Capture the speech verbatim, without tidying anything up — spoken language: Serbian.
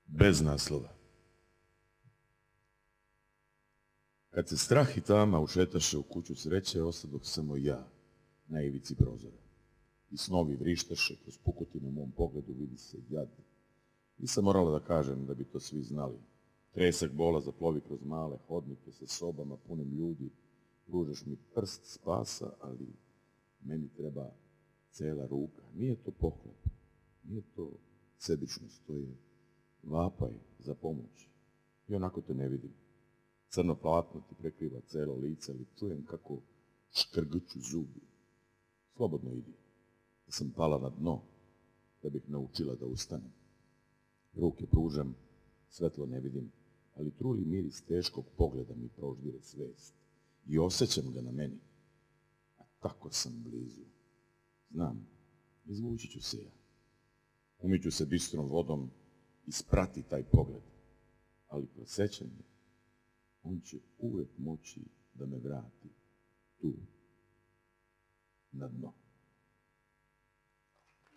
Bez naslova. Kad se strah i tama ušetaše u kuću sreće, ostadoh samo ja na ivici prozora. I snovi vrištaše, kroz pukotine u mom pogledu vidi se jad. Nisam morala da kažem da bi to svi znali. Tresak bola zaplovi kroz male hodnike sa sobama punim ljudi. Pružaš mi prst spasa, ali meni treba cela ruka. Nije to pohlep, nije to sebičnost, to je vapaj za pomoć. I onako te ne vidim. Crno platno ti prekriva celo lice, ali čujem kako škrguću zubi. Slobodno idi. Da sam pala na dno, da bih naučila da ustanem. Ruke pružam, svetlo ne vidim, ali truli miris teškog pogleda mi proždire svest. I osjećam ga na meni. A tako sam blizu. Znam, izvući ću se ja. Umiću se bistrom vodom i sprati taj pogled. Ali kroz sećanje, on će uvek moći da me vrati tu, na dno.